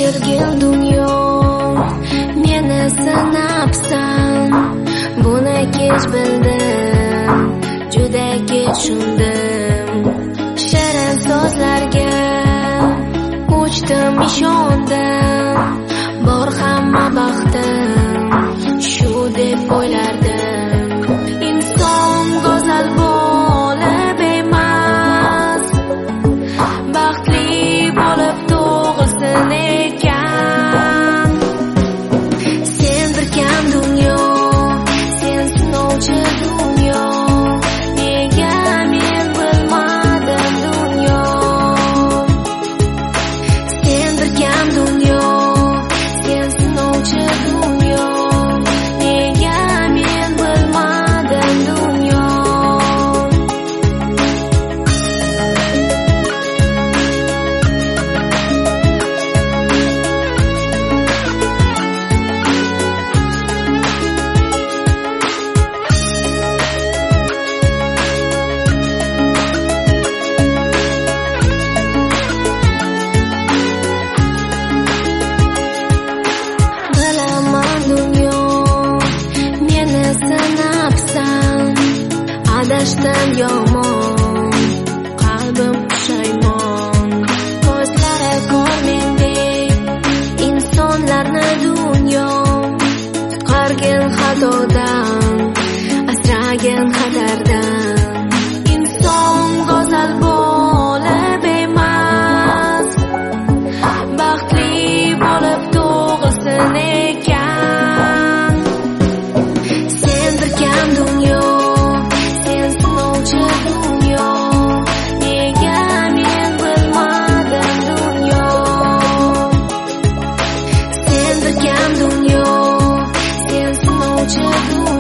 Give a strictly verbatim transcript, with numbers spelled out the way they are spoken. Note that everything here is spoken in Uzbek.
Kechirgin dunyo meni sinabsan, buni kech bildim, juda kech tushundim. Shirin so'zlarga o'chdim, ishondim, bor hamma baxtim shu deb o'ylardim. Inson go'zal bo'lib emas, baxtli bo'lib tug'ilsin ekan. Sen bir kam dunyo, sen sinovchi dunyo, nega men bilmadim dunyo. Sen bir kam dunyo, sen sinovchi dunyo, nega men bilmadim dunyo. Adashdim yomon, qalbim pushaymon. Ko'zlari ko'r mendek insonlarni dunyo, qutqargin xatodan, asragin xatardan. Inson go'zal bo'lib emas, baxtli bo'lib tug'ilsin ekan. Sen bir kam dunyo, dunyo, nega men bilmadim dunyo. Sen bir kam dunyo, sen sinovchi dunyo.